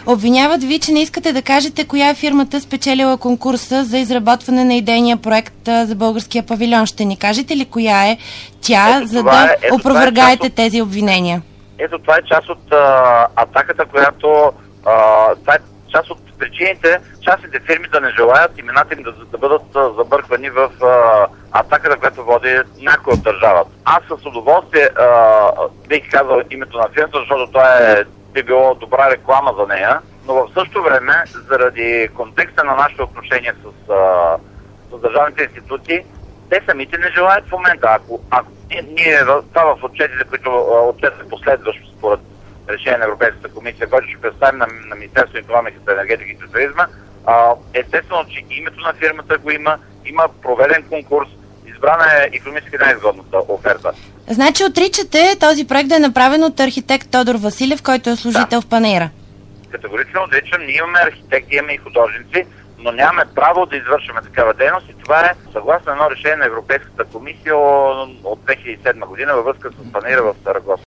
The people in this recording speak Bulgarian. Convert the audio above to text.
Обвиняват ви, че не искате да кажете коя е фирмата спечелила конкурса за изработване на идейния проект за българския павилион. Ще ни кажете ли коя е тя, за да опровергаете тези обвинения? Ето това е част от атаката, която... това е част от причините частните фирми да не желаят имената им да бъдат забърквани в атаката, която води някой от държавата. Аз с удоволствие бих казал името на фирмата, защото това би било добра реклама за нея, но в същото време, заради контекста на нашите отношения с държавните институции, те самите не желаят в момента. Ако ние това в отчетите, които отчетът последващ според решение на Европейската комисия, който ще представим на Министерството на икономиката, енергетиката и туризма, естествено, че името на фирмата го има проведен конкурс, избрана е икономически най-изгодната оферта. Значи отричате този проект да е направен от архитект Тодор Василев, който е служител в Панаира? Категорично отричам. Ние имаме архитекти, имаме и художници, но нямаме право да извършваме такава дейност и това е съгласно едно решение на Европейската комисия от 2007 година във връзка с Панаира в Сарагоса.